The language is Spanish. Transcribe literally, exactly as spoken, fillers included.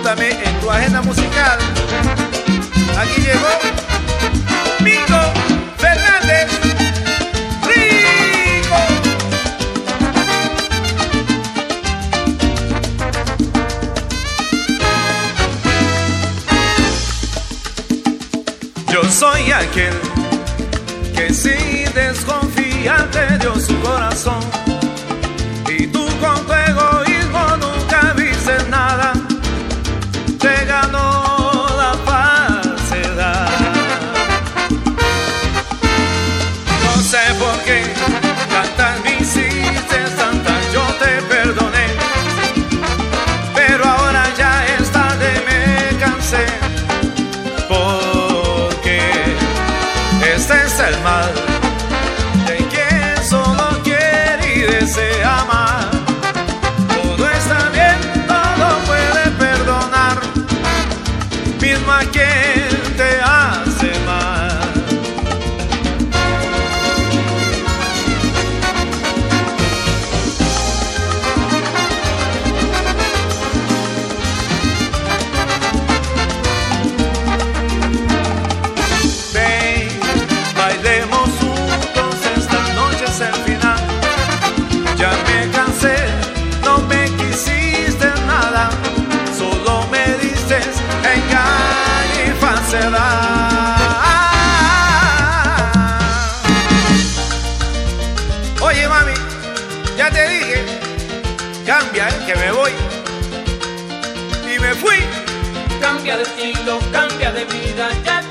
Apúntame en tu agenda musical. Aquí llegó Mingo Fernández. ¡Rico! Yo soy aquel que sin desconfiar te dio su corazón, y tú con tu egoísmo nunca viste nada, te ganó la falsedad. No sé por qué tantas me hiciste, tantas yo te perdoné, pero ahora ya es tarde, me cansé, porque este es el mal de quien solo quiere y desea amar. Todo está bien, todo puede perdonar, mismo a quien te hace mal. Ven, bailemos juntos, esta noche es el final. Ya me cansé, no me quisiste nada, solo me diste engaño y falsedad. Oye mami, ya te dije, cambia, eh, que me voy. Y me fui. Cambia de estilo, cambia de vida, ya